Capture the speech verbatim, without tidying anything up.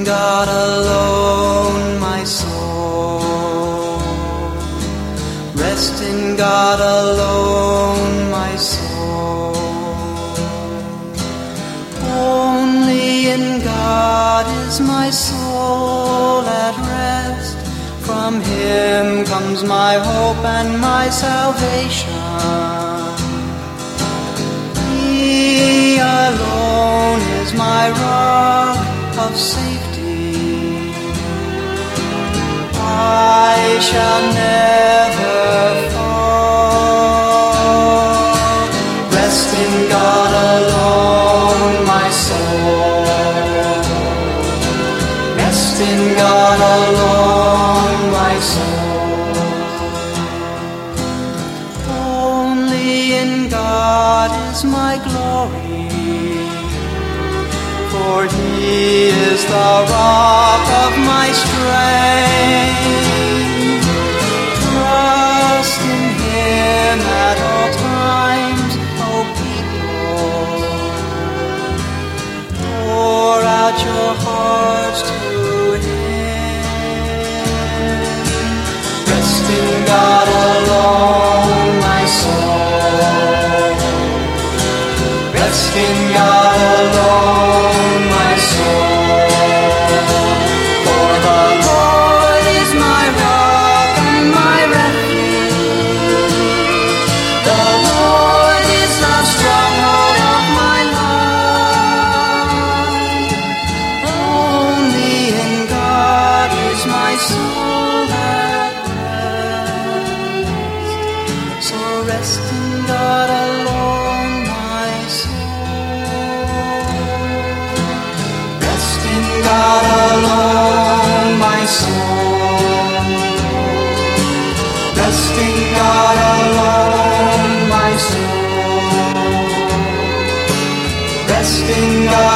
God alone, my soul. Rest in God alone, my soul. Only in God is my soul at rest. From Him comes my hope and my salvation. He alone is my rock of safety. I shall never fall. Rest in God alone, my soul. Rest in God alone, my soul. Only in God is my glory, for He is the rock of my strength. Trust in Him at all times, O people. Pour out your hearts to Him. Rest in God alone, my soul. Rest in God alone, my soul. For the Lord is my rock and my refuge. The Lord is the stronghold of my life. Only in God is my soul at rest. So rest in God alone, my soul. Rest in God alone, my soul. Rest in God alone, my soul. Rest in God